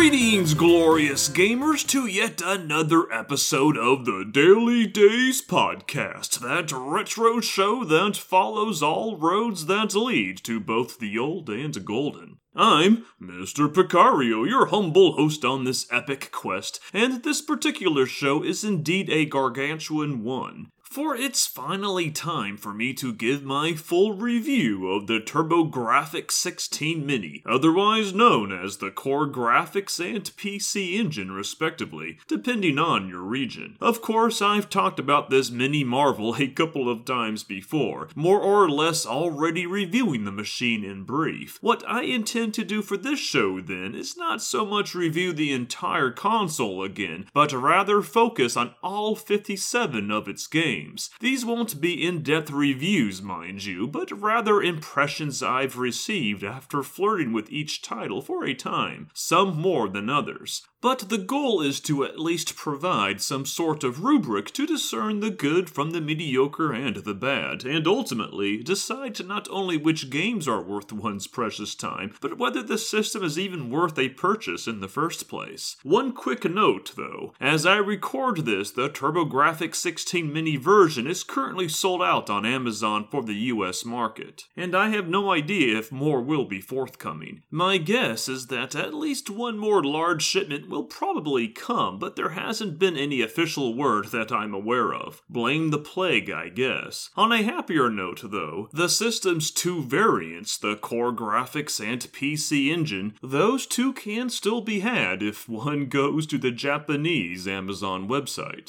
Greetings, glorious gamers, to yet another episode of the Daily Days Podcast, that retro show that follows all roads that lead to both the old and golden. I'm Mr. Picario, your humble host on this epic quest, and this particular show is indeed a gargantuan one. For it's finally time for me to give my full review of the TurboGrafx 16 Mini, otherwise known as the Core Graphics and PC Engine respectively, depending on your region. Of course, I've talked about this mini marvel a couple of times before, more or less already reviewing the machine in brief. What I intend to do for this show then is not so much review the entire console again, but rather focus on all 57 of its games. These won't be in-depth reviews, mind you, but rather impressions I've received after flirting with each title for a time, some more than others. But the goal is to at least provide some sort of rubric to discern the good from the mediocre and the bad, and ultimately decide not only which games are worth one's precious time, but whether the system is even worth a purchase in the first place. One quick note, though. As I record this, the TurboGrafx 16 Mini version is currently sold out on Amazon for the US market, and I have no idea if more will be forthcoming. My guess is that at least one more large shipment will probably come, but there hasn't been any official word that I'm aware of. Blame the plague, I guess. On a happier note, though, the system's two variants, the Core Graphics and PC Engine, those two can still be had if one goes to the Japanese Amazon website.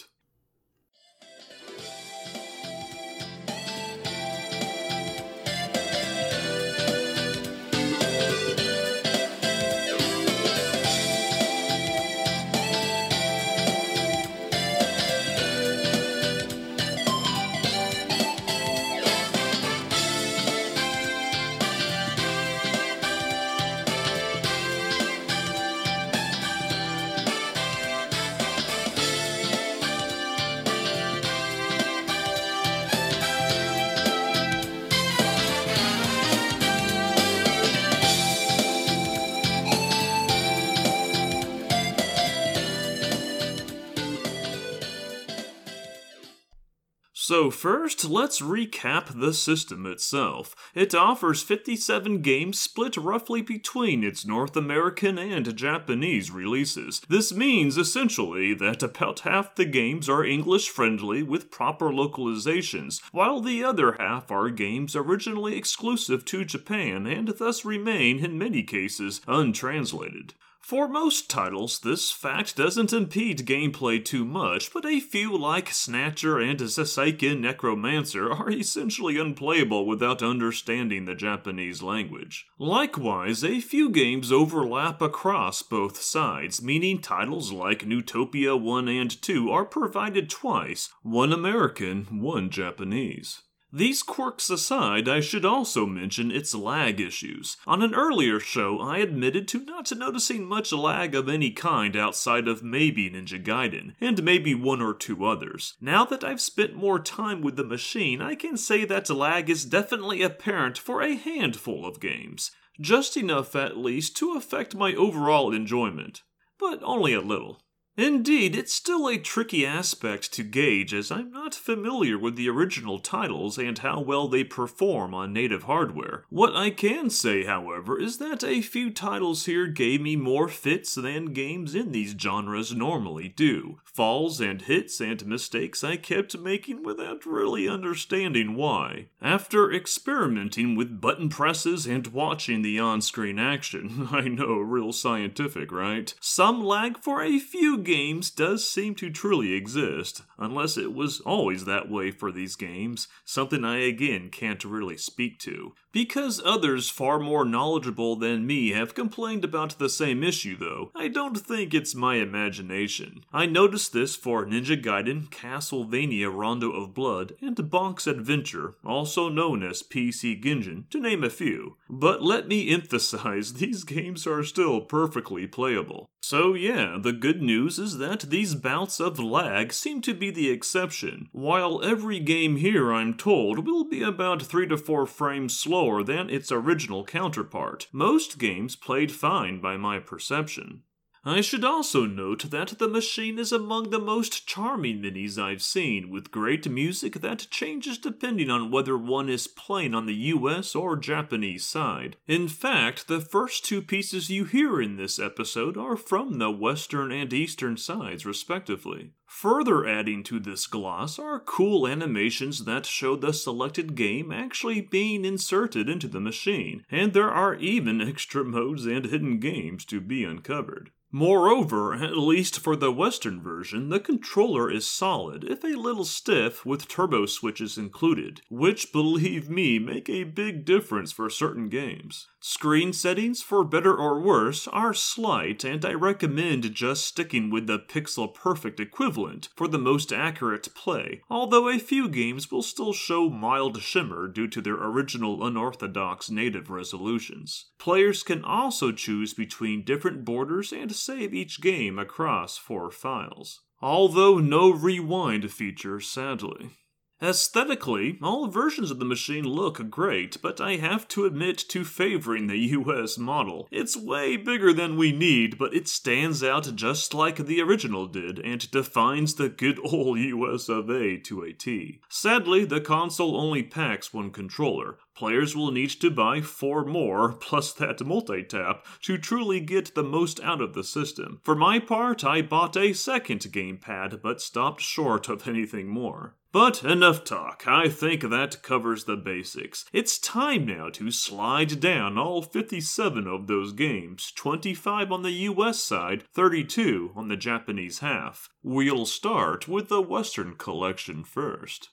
So first, let's recap the system itself. It offers 57 games split roughly between its North American and Japanese releases. This means, essentially, that about half the games are English-friendly with proper localizations, while the other half are games originally exclusive to Japan and thus remain, in many cases, untranslated. For most titles, this fact doesn't impede gameplay too much, but a few like Snatcher and Seiken Necromancer are essentially unplayable without understanding the Japanese language. Likewise, a few games overlap across both sides, meaning titles like Newtopia 1 and 2 are provided twice, one American, one Japanese. These quirks aside, I should also mention its lag issues. On an earlier show, I admitted to not noticing much lag of any kind outside of maybe Ninja Gaiden, and maybe one or two others. Now that I've spent more time with the machine, I can say that lag is definitely apparent for a handful of games. Just enough at least to affect my overall enjoyment. But only a little. Indeed, it's still a tricky aspect to gauge as I'm not familiar with the original titles and how well they perform on native hardware. What I can say, however, is that a few titles here gave me more fits than games in these genres normally do. Falls and hits and mistakes I kept making without really understanding why. After experimenting with button presses and watching the on-screen action, I know, real scientific, right? Some lag for a few games does seem to truly exist, unless it was always that way for these games, something I again can't really speak to. Because others far more knowledgeable than me have complained about the same issue though, I don't think it's my imagination. I noticed this for Ninja Gaiden, Castlevania Rondo of Blood, and Bonk's Adventure, also known as PC Ginjin, to name a few. But let me emphasize, these games are still perfectly playable. So yeah, the good news is that these bouts of lag seem to be the exception, while every game here, I'm told, will be about 3 to 4 frames slower than its original counterpart. Most games played fine by my perception. I should also note that the machine is among the most charming minis I've seen, with great music that changes depending on whether one is playing on the US or Japanese side. In fact, the first two pieces you hear in this episode are from the Western and Eastern sides, respectively. Further adding to this gloss are cool animations that show the selected game actually being inserted into the machine, and there are even extra modes and hidden games to be uncovered. Moreover, at least for the Western version, the controller is solid, if a little stiff, with turbo switches included, which, believe me, make a big difference for certain games. Screen settings, for better or worse, are slight, and I recommend just sticking with the pixel-perfect equivalent for the most accurate play, although a few games will still show mild shimmer due to their original unorthodox native resolutions. Players can also choose between different borders and save each game across 4 files. Although no rewind feature, sadly. Aesthetically, all versions of the machine look great, but I have to admit to favoring the US model. It's way bigger than we need, but it stands out just like the original did, and defines the good old US of A to a T. Sadly, the console only packs 1 controller. Players will need to buy 4 more, plus that multi-tap, to truly get the most out of the system. For my part, I bought a second gamepad, but stopped short of anything more. But enough talk, I think that covers the basics. It's time now to slide down all 57 of those games, 25 on the US side, 32 on the Japanese half. We'll start with the Western collection first.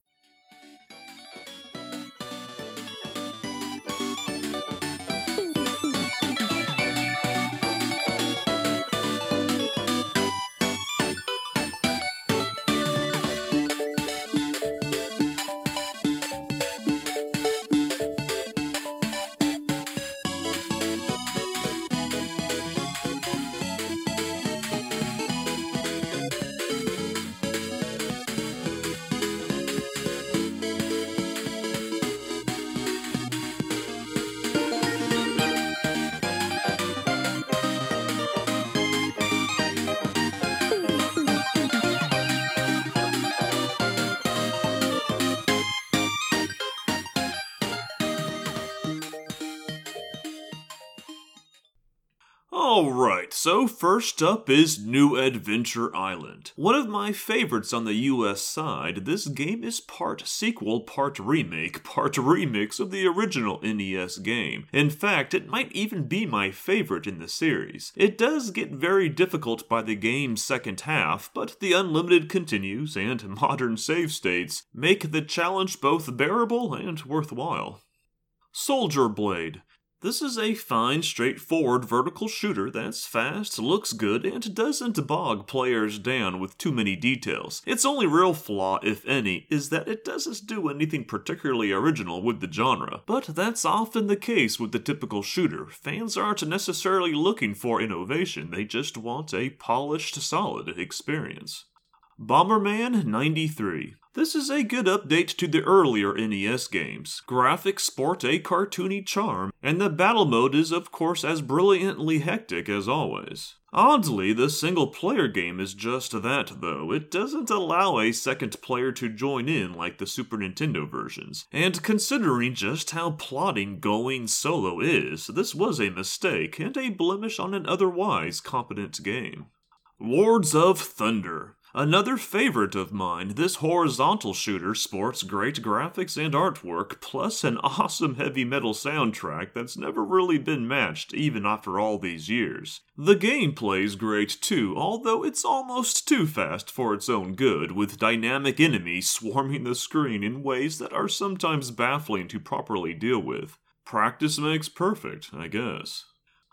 Alright, so first up is New Adventure Island. One of my favorites on the US side, this game is part sequel, part remake, part remix of the original NES game. In fact, it might even be my favorite in the series. It does get very difficult by the game's second half, but the unlimited continues and modern save states make the challenge both bearable and worthwhile. Soldier Blade. This is a fine, straightforward vertical shooter that's fast, looks good, and doesn't bog players down with too many details. Its only real flaw, if any, is that it doesn't do anything particularly original with the genre. But that's often the case with the typical shooter. Fans aren't necessarily looking for innovation, they just want a polished, solid experience. Bomberman 93. This is a good update to the earlier NES games. Graphics sport a cartoony charm, and the battle mode is of course as brilliantly hectic as always. Oddly, the single-player game is just that, though. It doesn't allow a second player to join in like the Super Nintendo versions. And considering just how plotting going solo is, this was a mistake and a blemish on an otherwise competent game. Lords of Thunder. Another favorite of mine, this horizontal shooter sports great graphics and artwork, plus an awesome heavy metal soundtrack that's never really been matched even after all these years. The gameplay's great too, although it's almost too fast for its own good, with dynamic enemies swarming the screen in ways that are sometimes baffling to properly deal with. Practice makes perfect, I guess.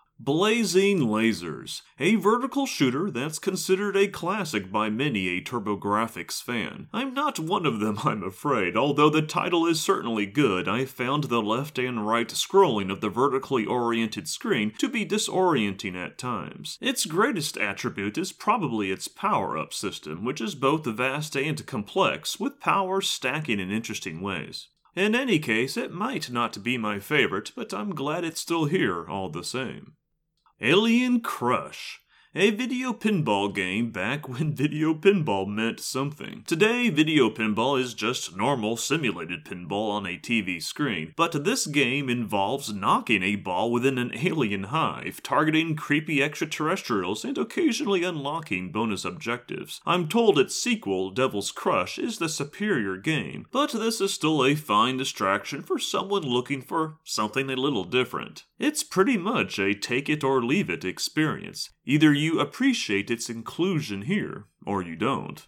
Blazing Lasers, a vertical shooter that's considered a classic by many a TurboGrafx fan. I'm not one of them, I'm afraid. Although the title is certainly good, I found the left and right scrolling of the vertically oriented screen to be disorienting at times. Its greatest attribute is probably its power-up system, which is both vast and complex, with powers stacking in interesting ways. In any case, it might not be my favorite, but I'm glad it's still here all the same. Alien Crush. A video pinball game back when video pinball meant something. Today, video pinball is just normal simulated pinball on a TV screen, but this game involves knocking a ball within an alien hive, targeting creepy extraterrestrials, and occasionally unlocking bonus objectives. I'm told its sequel, Devil's Crush, is the superior game, but this is still a fine distraction for someone looking for something a little different. It's pretty much a take-it-or-leave-it experience. Either you appreciate its inclusion here, or you don't.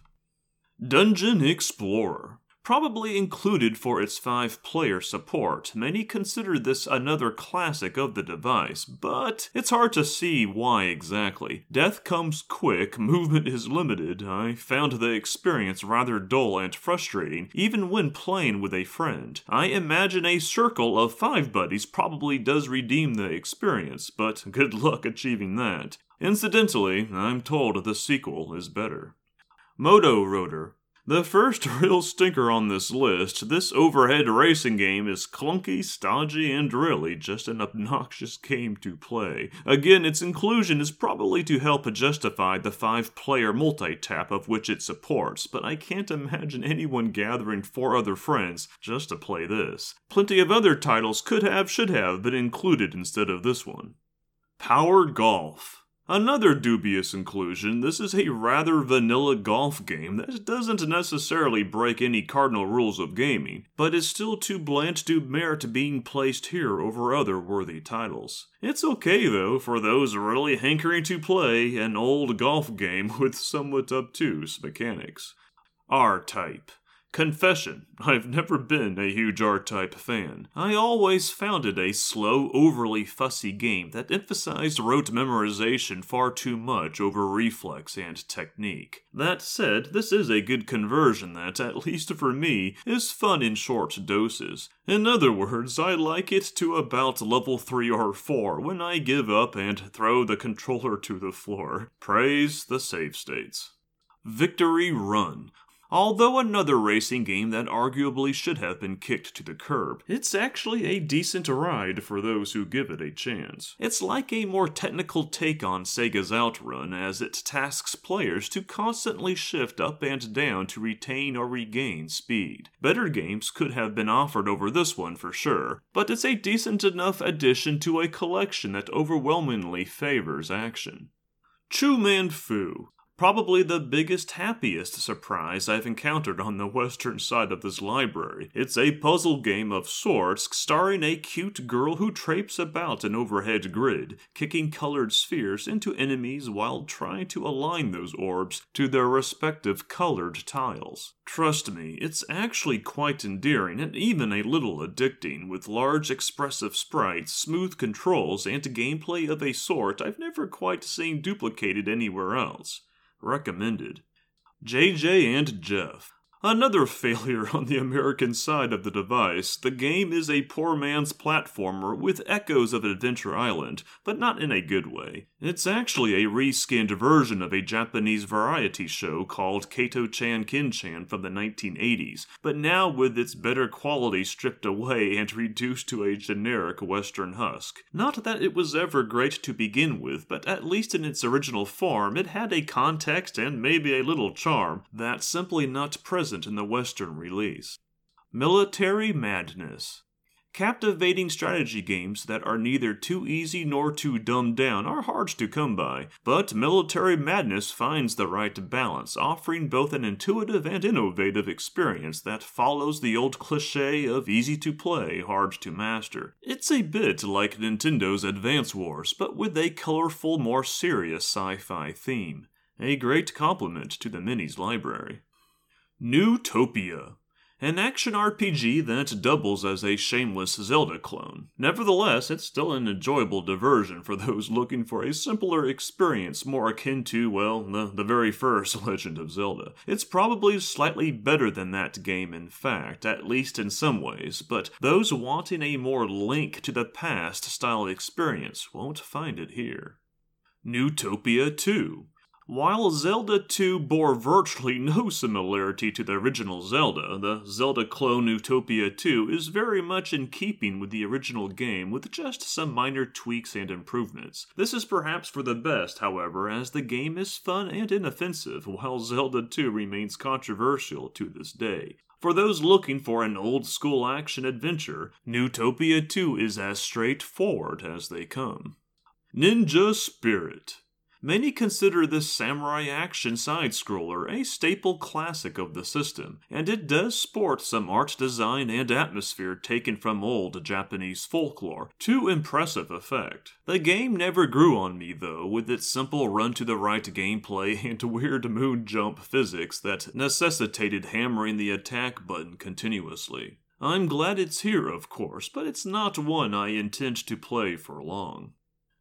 Dungeon Explorer. Probably included for its 5-player support, many consider this another classic of the device, but it's hard to see why exactly. Death comes quick, movement is limited. I found the experience rather dull and frustrating, even when playing with a friend. I imagine a circle of 5 buddies probably does redeem the experience, but good luck achieving that. Incidentally, I'm told the sequel is better. Moto Rotor. The first real stinker on this list, this overhead racing game is clunky, stodgy, and really just an obnoxious game to play. Again, its inclusion is probably to help justify the 5-player multi-tap of which it supports, but I can't imagine anyone gathering 4 other friends just to play this. Plenty of other titles should have been included instead of this one. Power Golf. Another dubious inclusion, this is a rather vanilla golf game that doesn't necessarily break any cardinal rules of gaming, but is still too bland to merit being placed here over other worthy titles. It's okay though for those really hankering to play an old golf game with somewhat obtuse mechanics. R-Type. Confession, I've never been a huge R-Type fan. I always found it a slow, overly fussy game that emphasized rote memorization far too much over reflex and technique. That said, this is a good conversion that, at least for me, is fun in short doses. In other words, I like it to about level 3 or 4 when I give up and throw the controller to the floor. Praise the save states. Victory Run. Although another racing game that arguably should have been kicked to the curb, it's actually a decent ride for those who give it a chance. It's like a more technical take on Sega's Outrun, as it tasks players to constantly shift up and down to retain or regain speed. Better games could have been offered over this one for sure, but it's a decent enough addition to a collection that overwhelmingly favors action. Chu Man Fu. Probably the biggest, happiest surprise I've encountered on the western side of this library. It's a puzzle game of sorts, starring a cute girl who traipses about an overhead grid, kicking colored spheres into enemies while trying to align those orbs to their respective colored tiles. Trust me, it's actually quite endearing and even a little addicting, with large expressive sprites, smooth controls, and gameplay of a sort I've never quite seen duplicated anywhere else. Recommended. JJ and Jeff. Another failure on the American side of the device, the game is a poor man's platformer with echoes of Adventure Island, but not in a good way. It's actually a reskinned version of a Japanese variety show called Kato-chan Kin-chan from the 1980s, but now with its better quality stripped away and reduced to a generic Western husk. Not that it was ever great to begin with, but at least in its original form it had a context and maybe a little charm that's simply not present in the Western release. Military Madness. Captivating strategy games that are neither too easy nor too dumbed down are hard to come by, but Military Madness finds the right balance, offering both an intuitive and innovative experience that follows the old cliché of easy to play, hard to master. It's a bit like Nintendo's Advance Wars, but with a colorful, more serious sci-fi theme. A great compliment to the Minis library. Newtopia. An action RPG that doubles as a shameless Zelda clone. Nevertheless, it's still an enjoyable diversion for those looking for a simpler experience more akin to, well, the very first Legend of Zelda. It's probably slightly better than that game in fact, at least in some ways, but those wanting a more Link to the Past style experience won't find it here. Newtopia 2. While Zelda 2 bore virtually no similarity to the original Zelda, the Zelda clone Utopia 2 is very much in keeping with the original game with just some minor tweaks and improvements. This is perhaps for the best, however, as the game is fun and inoffensive, while Zelda 2 remains controversial to this day. For those looking for an old-school action-adventure, Newtopia 2 is as straightforward as they come. Ninja Spirit. Many consider this samurai action side-scroller a staple classic of the system, and it does sport some art design and atmosphere taken from old Japanese folklore to impressive effect. The game never grew on me though, with its simple run-to-the-right gameplay and weird moon jump physics that necessitated hammering the attack button continuously. I'm glad it's here, of course, but it's not one I intend to play for long.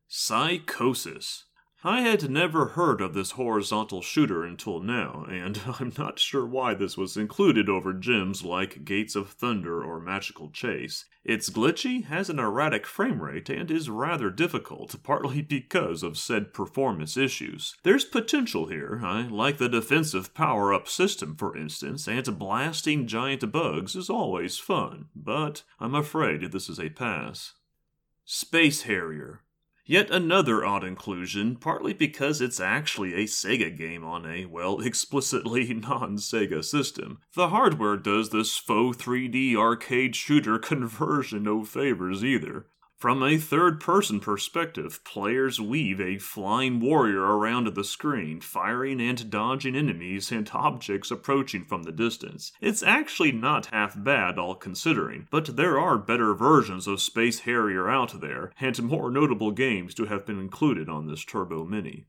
Psychosis. I had never heard of this horizontal shooter until now, and I'm not sure why this was included over gems like Gates of Thunder or Magical Chase. It's glitchy, has an erratic frame rate, and is rather difficult, partly because of said performance issues. There's potential here. I like the defensive power-up system, for instance, and blasting giant bugs is always fun, but I'm afraid this is a pass. Space Harrier. Yet another odd inclusion, partly because it's actually a Sega game on a, well, explicitly non-Sega system. The hardware does this faux 3D arcade shooter conversion no favors either. From a third-person perspective, players weave a flying warrior around the screen, firing and dodging enemies and objects approaching from the distance. It's actually not half bad, all considering, but there are better versions of Space Harrier out there, and more notable games to have been included on this Turbo Mini.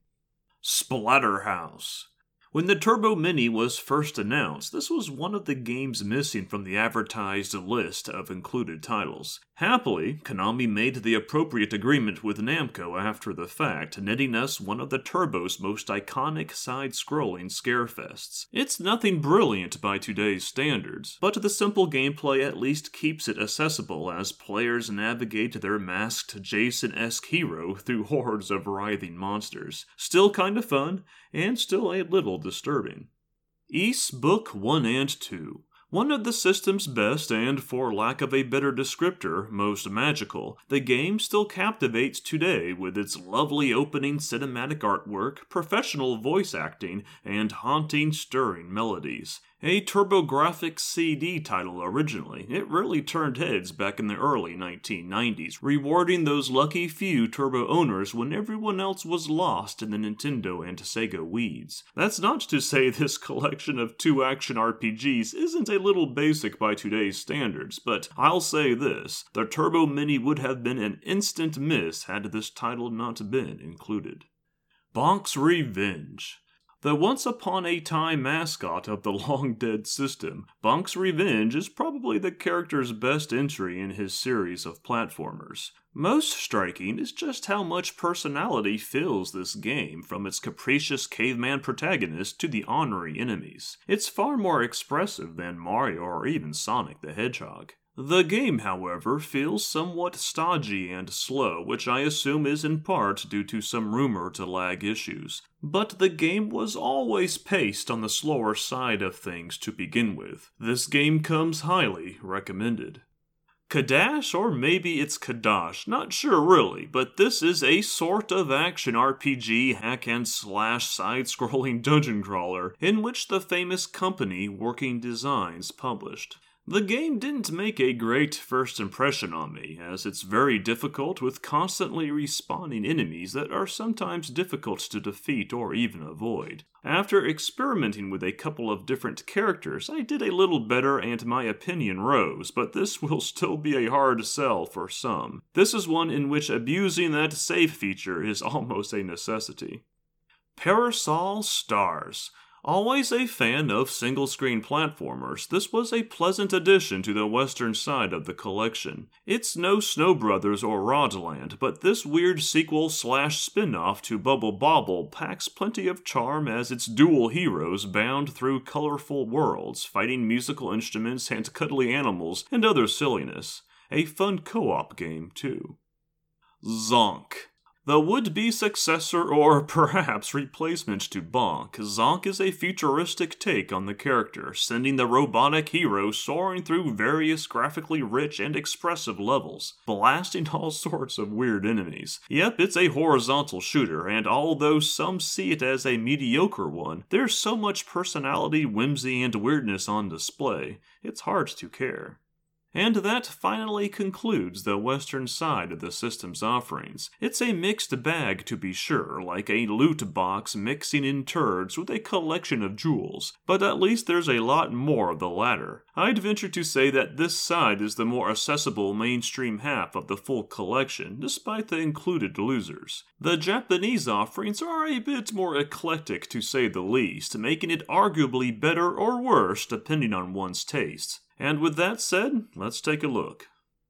Splatterhouse. When the Turbo Mini was first announced, this was one of the games missing from the advertised list of included titles. Happily, Konami made the appropriate agreement with Namco after the fact, netting us one of the Turbo's most iconic side-scrolling scarefests. It's nothing brilliant by today's standards, but the simple gameplay at least keeps it accessible as players navigate their masked Jason-esque hero through hordes of writhing monsters. Still kinda fun, and still a little disturbing. Ys Book 1 and 2. One of the system's best and, for lack of a better descriptor, most magical, the game still captivates today with its lovely opening cinematic artwork, professional voice acting, and haunting, stirring melodies. A TurboGrafx CD title originally, it really turned heads back in the early 1990s, rewarding those lucky few Turbo owners when everyone else was lost in the Nintendo and Sega weeds. That's not to say this collection of 2 action RPGs isn't a little basic by today's standards, but I'll say this, the Turbo Mini would have been an instant miss had this title not been included. Bonk's Revenge. The once-upon-a-time mascot of the long-dead system, Bonk's Revenge is probably the character's best entry in his series of platformers. Most striking is just how much personality fills this game, from its capricious caveman protagonist to the ornery enemies. It's far more expressive than Mario or even Sonic the Hedgehog. The game, however, feels somewhat stodgy and slow, which I assume is in part due to some rumored lag issues. But the game was always paced on the slower side of things to begin with. This game comes highly recommended. Kadash, or maybe it's Kadash, not sure really, but this is a sort of action RPG hack-and-slash side-scrolling dungeon crawler in which the famous company Working Designs published. The game didn't make a great first impression on me, as it's very difficult with constantly respawning enemies that are sometimes difficult to defeat or even avoid. After experimenting with a couple of different characters, I did a little better and my opinion rose, but this will still be a hard sell for some. This is one in which abusing that save feature is almost a necessity. Parasol Stars. Always a fan of single-screen platformers, this was a pleasant addition to the western side of the collection. It's no Snow Brothers or Rodland, but this weird sequel/spin-off to Bubble Bobble packs plenty of charm as its dual heroes bound through colorful worlds, fighting musical instruments and cuddly animals and other silliness. A fun co-op game, too. Zonk. The would-be successor or perhaps replacement to Bonk, Zonk is a futuristic take on the character, sending the robotic hero soaring through various graphically rich and expressive levels, blasting all sorts of weird enemies. Yep, it's a horizontal shooter, and although some see it as a mediocre one, there's so much personality, whimsy, and weirdness on display, it's hard to care. And that finally concludes the Western side of the system's offerings. It's a mixed bag to be sure, like a loot box mixing in turds with a collection of jewels, but at least there's a lot more of the latter. I'd venture to say that this side is the more accessible mainstream half of the full collection, despite the included losers. The Japanese offerings are a bit more eclectic to say the least, making it arguably better or worse depending on one's taste. And with that said, let's take a look.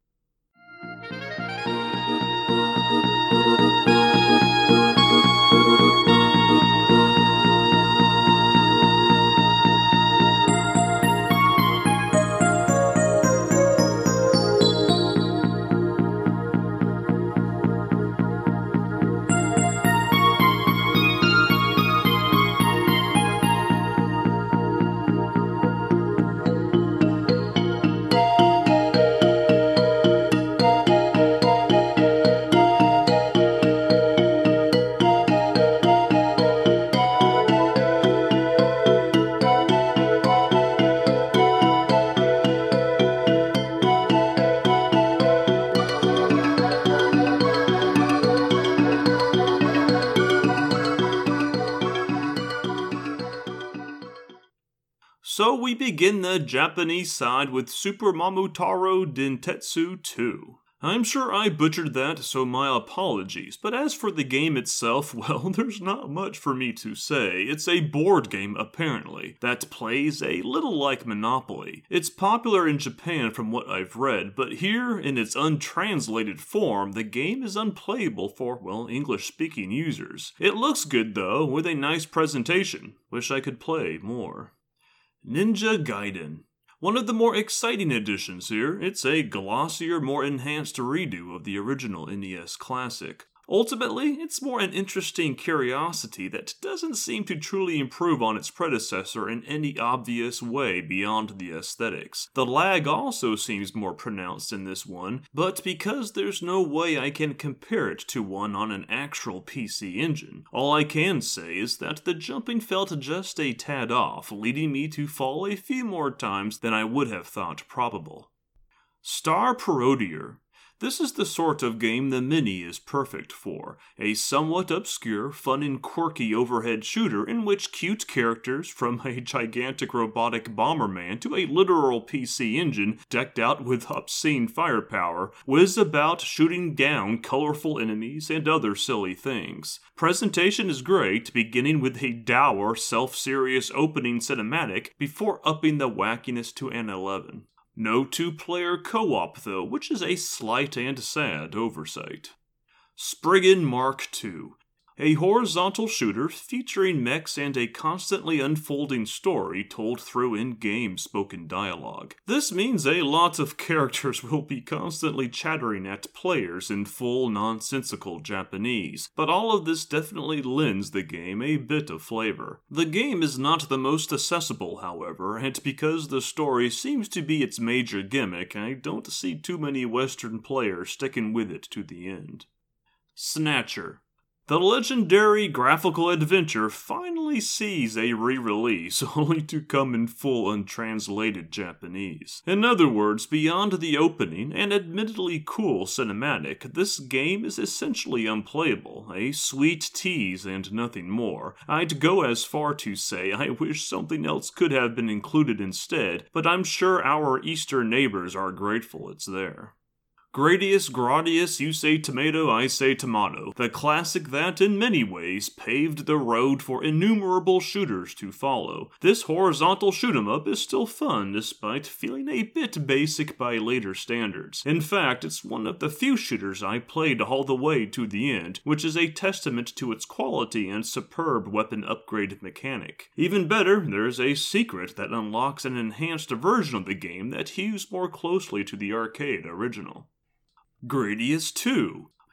So we begin the Japanese side with Super Momotaro Dentetsu 2. I'm sure I butchered that, so my apologies, but as for the game itself, well, there's not much for me to say. It's a board game, apparently, that plays a little like Monopoly. It's popular in Japan from what I've read, but here, in its untranslated form, the game is unplayable for, well, English-speaking users. It looks good, though, with a nice presentation. Wish I could play more. Ninja Gaiden. One of the more exciting additions here, it's a glossier, more enhanced redo of the original NES classic. Ultimately, it's more an interesting curiosity that doesn't seem to truly improve on its predecessor in any obvious way beyond the aesthetics. The lag also seems more pronounced in this one, but because there's no way I can compare it to one on an actual PC engine, all I can say is that the jumping felt just a tad off, leading me to fall a few more times than I would have thought probable. Star Parodier. This is the sort of game the Mini is perfect for, a somewhat obscure, fun and quirky overhead shooter in which cute characters, from a gigantic robotic Bomberman to a literal PC engine decked out with obscene firepower, whiz about shooting down colorful enemies and other silly things. Presentation is great, beginning with a dour, self-serious opening cinematic before upping the wackiness to an 11. No two-player co-op though, which is a slight and sad oversight. Spriggan Mark II. A horizontal shooter featuring mechs and a constantly unfolding story told through in-game spoken dialogue. This means a lot of characters will be constantly chattering at players in full nonsensical Japanese, but all of this definitely lends the game a bit of flavor. The game is not the most accessible, however, and because the story seems to be its major gimmick, I don't see too many Western players sticking with it to the end. Snatcher. The legendary graphical adventure finally sees a re-release, only to come in full untranslated Japanese. In other words, beyond the opening and admittedly cool cinematic, this game is essentially unplayable, a sweet tease and nothing more. I'd go as far to say I wish something else could have been included instead, but I'm sure our Eastern neighbors are grateful it's there. Gradius Gradius, you say tomato, I say tomato. The classic that, in many ways, paved the road for innumerable shooters to follow. This horizontal shoot-'em-up is still fun, despite feeling a bit basic by later standards. In fact, it's one of the few shooters I played all the way to the end, which is a testament to its quality and superb weapon upgrade mechanic. Even better, there's a secret that unlocks an enhanced version of the game that hews more closely to the arcade original. Gradius 2.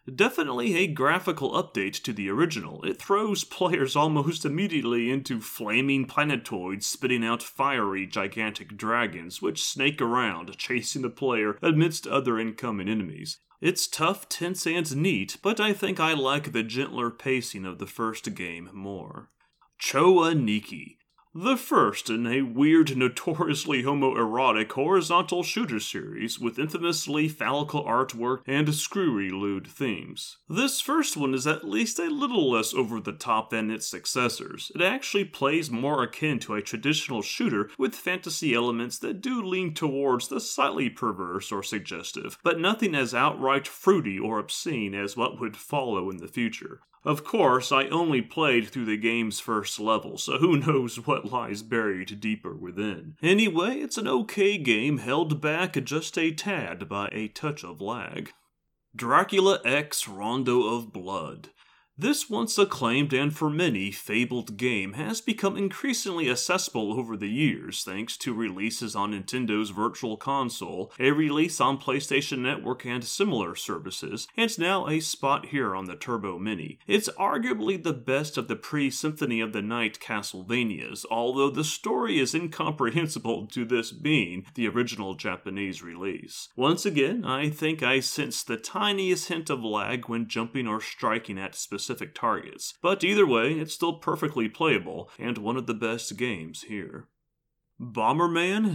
Definitely a graphical update to the original. It throws players almost immediately into flaming planetoids spitting out fiery, gigantic dragons, which snake around, chasing the player amidst other incoming enemies. It's tough, tense, and neat, but I think I like the gentler pacing of the first game more. Choa Nikki. The first in a weird, notoriously homoerotic horizontal shooter series with infamously phallical artwork and screwy lewd themes. This first one is at least a little less over the top than its successors. It actually plays more akin to a traditional shooter with fantasy elements that do lean towards the slightly perverse or suggestive, but nothing as outright fruity or obscene as what would follow in the future. Of course, I only played through the game's first level, so who knows what lies buried deeper within. Anyway, it's an okay game held back just a tad by a touch of lag. Dracula X Rondo of Blood. This once acclaimed and for many fabled game has become increasingly accessible over the years thanks to releases on Nintendo's Virtual Console, a release on PlayStation Network and similar services, and now a spot here on the Turbo Mini. It's arguably the best of the pre-Symphony of the Night Castlevanias, although the story is incomprehensible to this being the original Japanese release. Once again, I think I sensed the tiniest hint of lag when jumping or striking at specific targets, but either way, it's still perfectly playable, and one of the best games here. Bomberman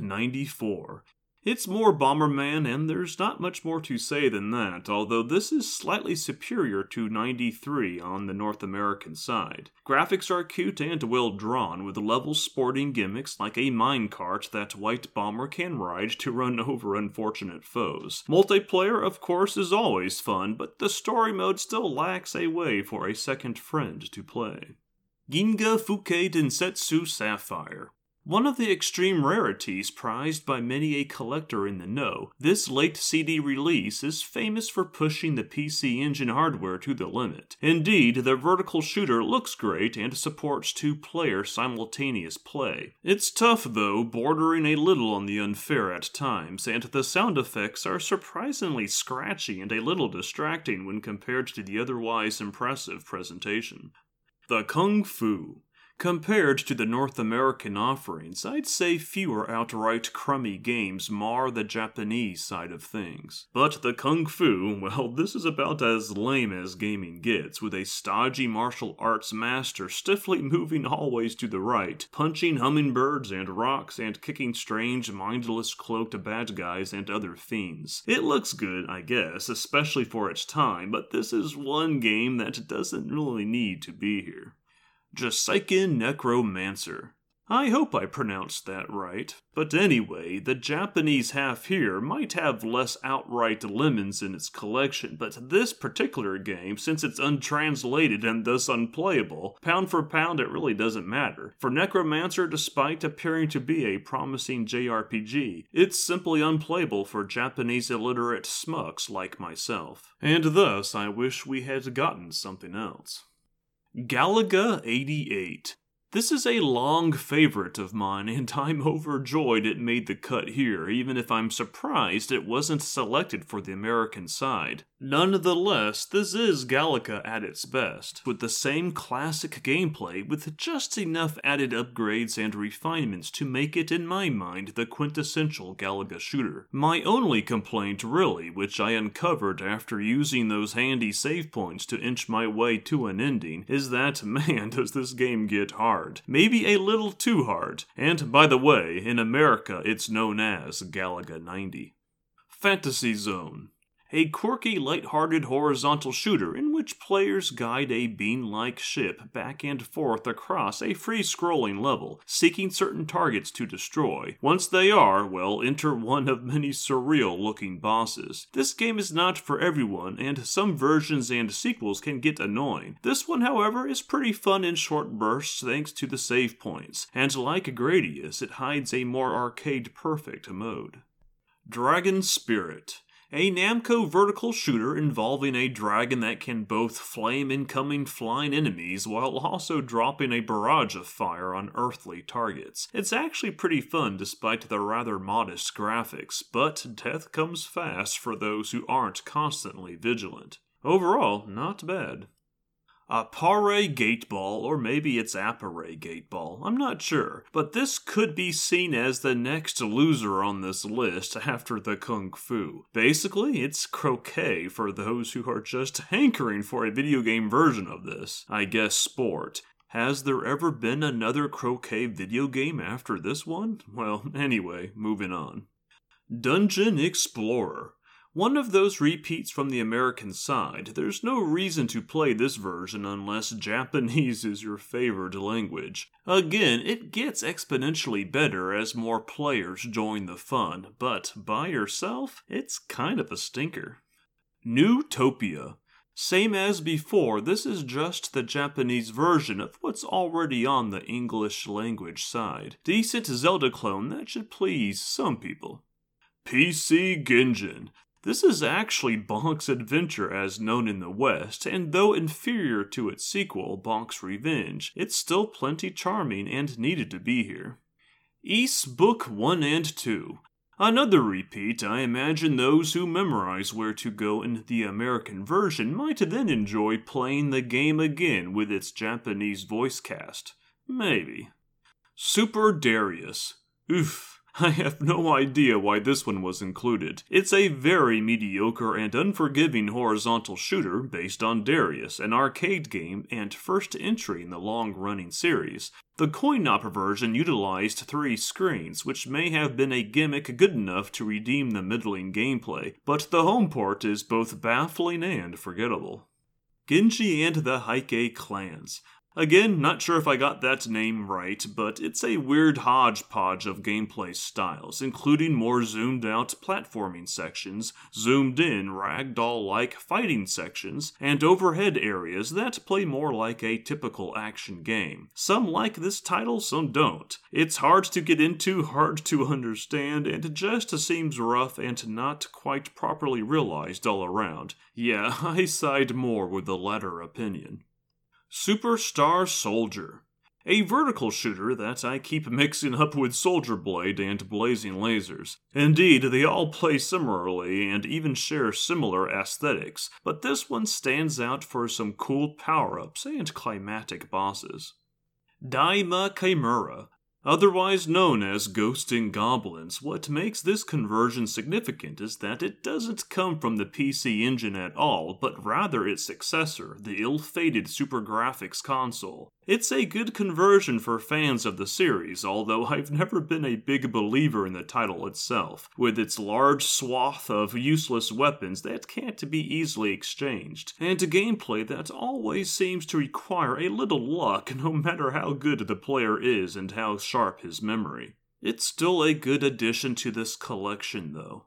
94. It's more Bomberman, and there's not much more to say than that, although this is slightly superior to 93 on the North American side. Graphics are cute and well drawn, with levels sporting gimmicks like a minecart that White Bomber can ride to run over unfortunate foes. Multiplayer, of course, is always fun, but the story mode still lacks a way for a second friend to play. Ginga Fuke Densetsu Sapphire. One of the extreme rarities prized by many a collector in the know, this late CD release is famous for pushing the PC Engine hardware to the limit. Indeed, the vertical shooter looks great and supports two-player simultaneous play. It's tough though, bordering a little on the unfair at times, and the sound effects are surprisingly scratchy and a little distracting when compared to the otherwise impressive presentation. The Kung Fu. Compared to the North American offerings, I'd say fewer outright crummy games mar the Japanese side of things. But the Kung Fu, well, this is about as lame as gaming gets, with a stodgy martial arts master stiffly moving always to the right, punching hummingbirds and rocks and kicking strange, mindless cloaked bad guys and other fiends. It looks good, I guess, especially for its time, but this is one game that doesn't really need to be here. Joseiken Necromancer. I hope I pronounced that right. But anyway, the Japanese half here might have less outright lemons in its collection, but this particular game, since it's untranslated and thus unplayable, pound for pound it really doesn't matter. For Necromancer, despite appearing to be a promising JRPG, it's simply unplayable for Japanese illiterate smucks like myself. And thus, I wish we had gotten something else. Galaga 88. This is a long favorite of mine, and I'm overjoyed it made the cut here, even if I'm surprised it wasn't selected for the American side. Nonetheless, this is Galaga at its best, with the same classic gameplay with just enough added upgrades and refinements to make it, in my mind, the quintessential Galaga shooter. My only complaint, really, which I uncovered after using those handy save points to inch my way to an ending, is that, man, does this game get hard. Maybe a little too hard, and by the way, in America it's known as Galaga 90. Fantasy Zone. A quirky, lighthearted horizontal shooter in which players guide a bean-like ship back and forth across a free-scrolling level, seeking certain targets to destroy. Once they are, well, enter one of many surreal-looking bosses. This game is not for everyone, and some versions and sequels can get annoying. This one, however, is pretty fun in short bursts thanks to the save points, and like Gradius, it hides a more arcade-perfect mode. Dragon Spirit. A Namco vertical shooter involving a dragon that can both flame incoming flying enemies while also dropping a barrage of fire on earthly targets. It's actually pretty fun despite the rather modest graphics, but death comes fast for those who aren't constantly vigilant. Overall, not bad. Appare Gateball, or maybe it's Appare Gateball, I'm not sure, but this could be seen as the next loser on this list after the Kung Fu. Basically, it's croquet for those who are just hankering for a video game version of this, I guess sport. Has there ever been another croquet video game after this one? Well, anyway, moving on. Dungeon Explorer. One of those repeats from the American side. There's no reason to play this version unless Japanese is your favored language. Again, it gets exponentially better as more players join the fun, but by yourself, it's kind of a stinker. Newtopia. Same as before, this is just the Japanese version of what's already on the English language side. Decent Zelda clone that should please some people. PC Genjin. This is actually Bonk's Adventure as known in the West, and though inferior to its sequel, Bonk's Revenge, it's still plenty charming and needed to be here. Ys Book 1 and 2. Another repeat. I imagine those who memorize where to go in the American version might then enjoy playing the game again with its Japanese voice cast. Maybe. Super Darius. Oof. I have no idea why this one was included. It's a very mediocre and unforgiving horizontal shooter based on Darius, an arcade game and first entry in the long-running series. The coin-op version utilized 3 screens, which may have been a gimmick good enough to redeem the middling gameplay, but the home port is both baffling and forgettable. Genji and the Heike Clans. Again, not sure if I got that name right, but it's a weird hodgepodge of gameplay styles, including more zoomed-out platforming sections, zoomed-in ragdoll-like fighting sections, and overhead areas that play more like a typical action game. Some like this title, some don't. It's hard to get into, hard to understand, and just seems rough and not quite properly realized all around. Yeah, I side more with the latter opinion. Superstar Soldier. A vertical shooter that I keep mixing up with Soldier Blade and Blazing Lasers. Indeed, they all play similarly and even share similar aesthetics, but this one stands out for some cool power-ups and climatic bosses. Daima Chimera. Otherwise known as Ghosts and Goblins, what makes this conversion significant is that it doesn't come from the PC Engine at all, but rather its successor, the ill-fated SuperGrafx console. It's a good conversion for fans of the series, although I've never been a big believer in the title itself, with its large swath of useless weapons that can't be easily exchanged, and a gameplay that always seems to require a little luck no matter how good the player is and how sharp his memory. It's still a good addition to this collection, though.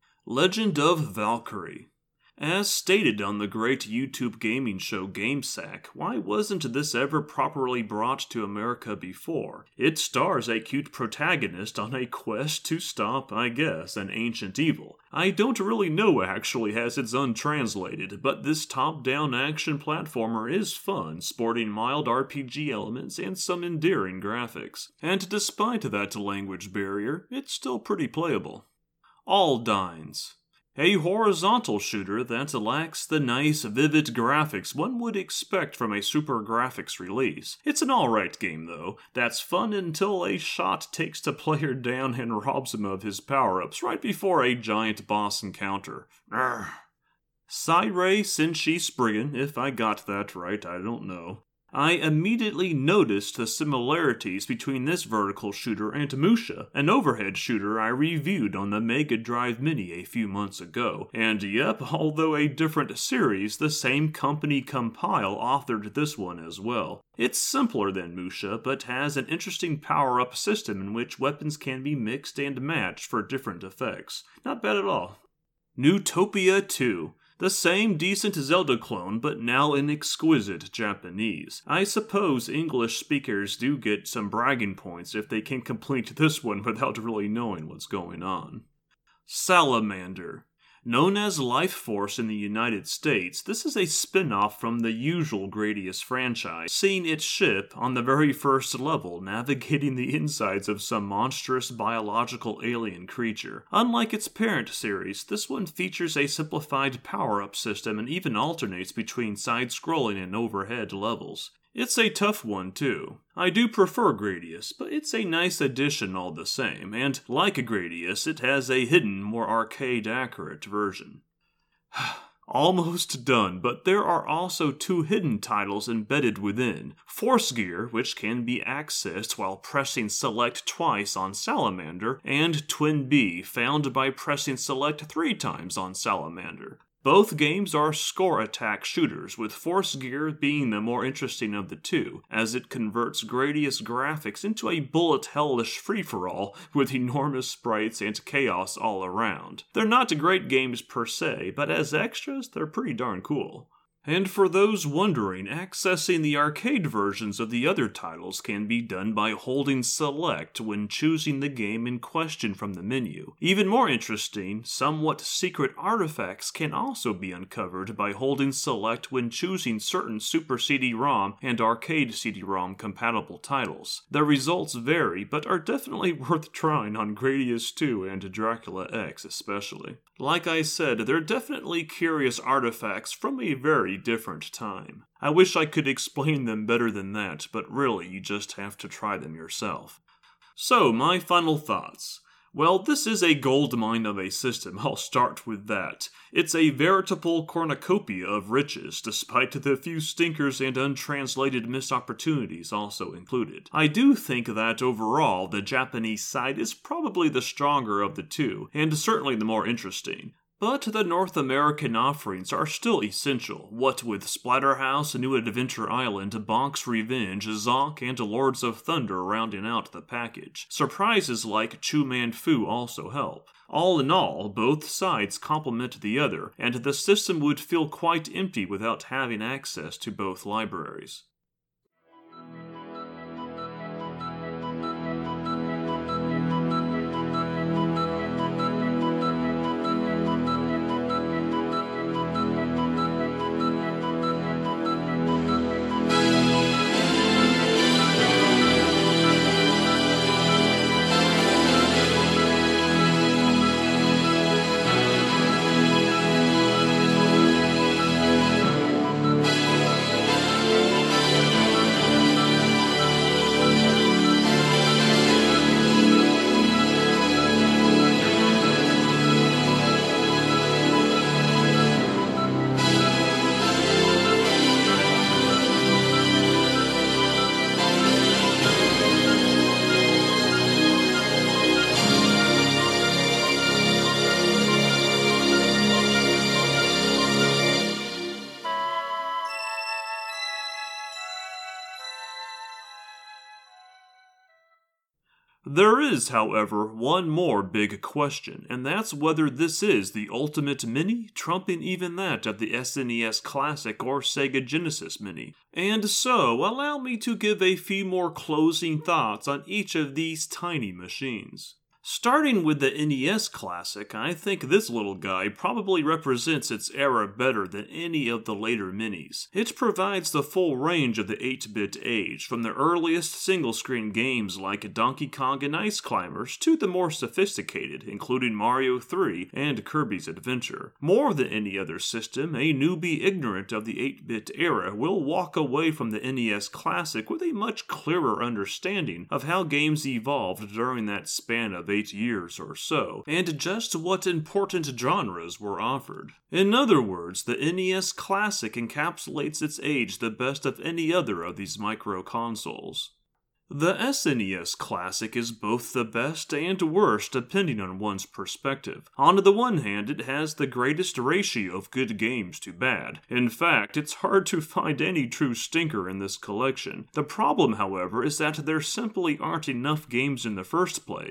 Legend of Valkyrie. As stated on the great YouTube gaming show GameSack, why wasn't this ever properly brought to America before? It stars a cute protagonist on a quest to stop, I guess, an ancient evil. I don't really know actually as it's untranslated, but this top-down action platformer is fun, sporting mild RPG elements and some endearing graphics. And despite that language barrier, it's still pretty playable. Aldines. A horizontal shooter that lacks the nice, vivid graphics one would expect from a SuperGrafx release. It's an alright game, though, that's fun until a shot takes the player down and robs him of his power-ups right before a giant boss encounter. Sairei Senshi Spriggan, if I got that right, I don't know. I immediately noticed the similarities between this vertical shooter and Musha, an overhead shooter I reviewed on the Mega Drive Mini a few months ago, and yep, although a different series, the same company Compile authored this one as well. It's simpler than Musha, but has an interesting power-up system in which weapons can be mixed and matched for different effects. Not bad at all. Newtopia 2. The same decent Zelda clone, but now in exquisite Japanese. I suppose English speakers do get some bragging points if they can complete this one without really knowing what's going on. Salamander. Known as Life Force in the United States, this is a spin-off from the usual Gradius franchise, seeing its ship on the very first level navigating the insides of some monstrous biological alien creature. Unlike its parent series, this one features a simplified power-up system and even alternates between side-scrolling and overhead levels. It's a tough one, too. I do prefer Gradius, but it's a nice addition all the same, and like Gradius, it has a hidden, more arcade-accurate version. Almost done, but there are also 2 hidden titles embedded within. Force Gear, which can be accessed while pressing select twice on Salamander, and Twin B, found by pressing select 3 times on Salamander. Both games are score attack shooters, with Force Gear being the more interesting of the two, as it converts Gradius graphics into a bullet hellish free-for-all with enormous sprites and chaos all around. They're not great games per se, but as extras, they're pretty darn cool. And for those wondering, accessing the arcade versions of the other titles can be done by holding select when choosing the game in question from the menu. Even more interesting, somewhat secret artifacts can also be uncovered by holding select when choosing certain Super CD-ROM and arcade CD-ROM compatible titles. The results vary, but are definitely worth trying on Gradius 2 and Dracula X especially. Like I said, they're definitely curious artifacts from a very different time. I wish I could explain them better than that, but really you just have to try them yourself. So, my final thoughts. Well, this is a goldmine of a system, I'll start with that. It's a veritable cornucopia of riches, despite the few stinkers and untranslated missed opportunities also included. I do think that overall, the Japanese side is probably the stronger of the two, and certainly the more interesting. But the North American offerings are still essential, what with Splatterhouse, New Adventure Island, Bonk's Revenge, Zonk, and Lords of Thunder rounding out the package. Surprises like Chu Man Fu also help. All in all, both sides complement the other, and the system would feel quite empty without having access to both libraries. There is, however, one more big question, and that's whether this is the Ultimate Mini, trumping even that of the SNES Classic or Sega Genesis Mini. And so, allow me to give a few more closing thoughts on each of these tiny machines. Starting with the NES Classic, I think this little guy probably represents its era better than any of the later minis. It provides the full range of the 8-bit age, from the earliest single-screen games like Donkey Kong and Ice Climbers to the more sophisticated, including Mario 3 and Kirby's Adventure. More than any other system, a newbie ignorant of the 8-bit era will walk away from the NES Classic with a much clearer understanding of how games evolved during that span of 8 years or so, and just what important genres were offered. In other words, the NES Classic encapsulates its age the best of any other of these micro-consoles. The SNES Classic is both the best and worst depending on one's perspective. On the one hand, it has the greatest ratio of good games to bad. In fact, it's hard to find any true stinker in this collection. The problem, however, is that there simply aren't enough games in the first place,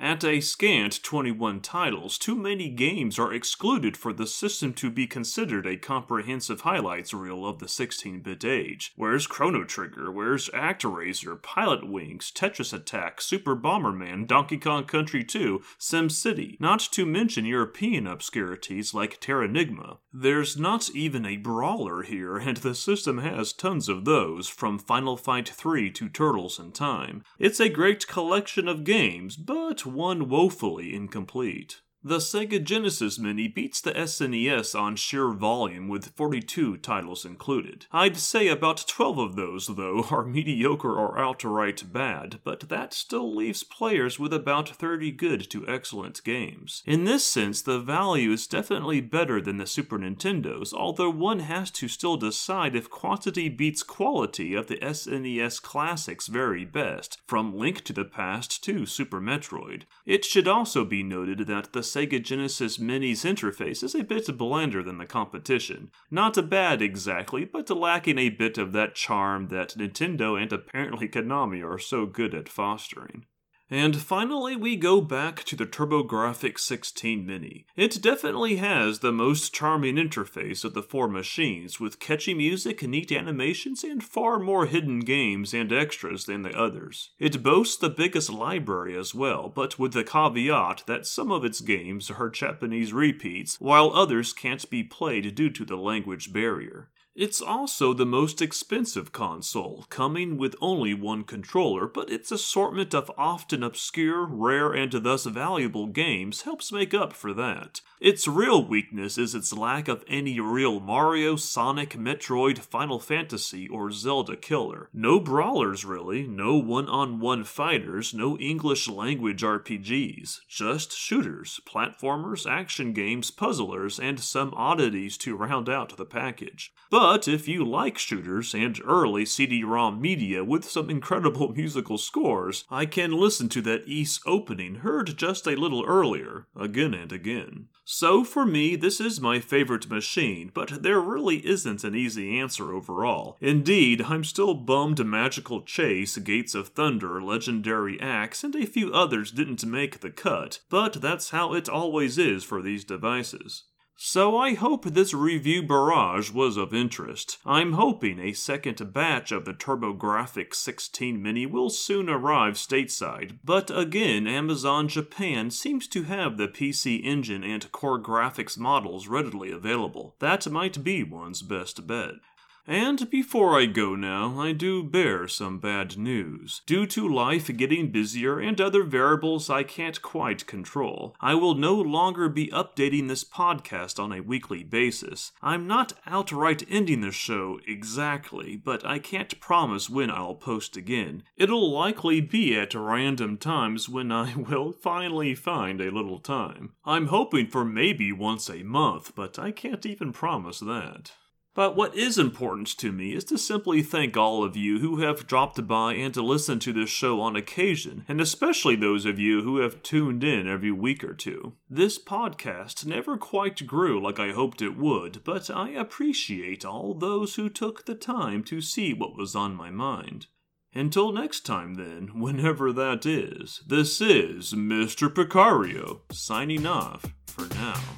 At a scant 21 titles, too many games are excluded for the system to be considered a comprehensive highlights reel of the 16-bit age. Where's Chrono Trigger? Where's ActRaiser, Pilot Wings, Tetris Attack, Super Bomberman, Donkey Kong Country 2, SimCity? Not to mention European obscurities like Terranigma. There's not even a brawler here, and the system has tons of those, from Final Fight 3 to Turtles in Time. It's a great collection of games, but one woefully incomplete. The Sega Genesis Mini beats the SNES on sheer volume with 42 titles included. I'd say about 12 of those, though, are mediocre or outright bad, but that still leaves players with about 30 good to excellent games. In this sense, the value is definitely better than the Super Nintendo's, although one has to still decide if quantity beats quality of the SNES classics very best, from Link to the Past to Super Metroid. It should also be noted that the Sega Genesis Mini's interface is a bit blander than the competition. Not bad exactly, but lacking a bit of that charm that Nintendo and apparently Konami are so good at fostering. And finally, we go back to the TurboGrafx 16 Mini. It definitely has the most charming interface of the four machines, with catchy music, neat animations, and far more hidden games and extras than the others. It boasts the biggest library as well, but with the caveat that some of its games are Japanese repeats, while others can't be played due to the language barrier. It's also the most expensive console, coming with only one controller, but its assortment of often obscure, rare, and thus valuable games helps make up for that. Its real weakness is its lack of any real Mario, Sonic, Metroid, Final Fantasy, or Zelda killer. No brawlers really, no one-on-one fighters, no English language RPGs, just shooters, platformers, action games, puzzlers, and some oddities to round out the package. But if you like shooters and early CD-ROM media with some incredible musical scores, I can listen to that Ys opening heard just a little earlier, again and again. So for me, this is my favorite machine, but there really isn't an easy answer overall. Indeed, I'm still bummed Magical Chase, Gates of Thunder, Legendary Axe, and a few others didn't make the cut, but that's how it always is for these devices. So I hope this review barrage was of interest. I'm hoping a second batch of the TurboGrafx 16 Mini will soon arrive stateside, but again, Amazon Japan seems to have the PC Engine and core graphics models readily available. That might be one's best bet. And before I go now, I do bear some bad news. Due to life getting busier and other variables I can't quite control, I will no longer be updating this podcast on a weekly basis. I'm not outright ending the show exactly, but I can't promise when I'll post again. It'll likely be at random times when I will finally find a little time. I'm hoping for maybe once a month, but I can't even promise that. But what is important to me is to simply thank all of you who have dropped by and to listen to this show on occasion, and especially those of you who have tuned in every week or two. This podcast never quite grew like I hoped it would, but I appreciate all those who took the time to see what was on my mind. Until next time then, whenever that is, this is Mr. Picario, signing off for now.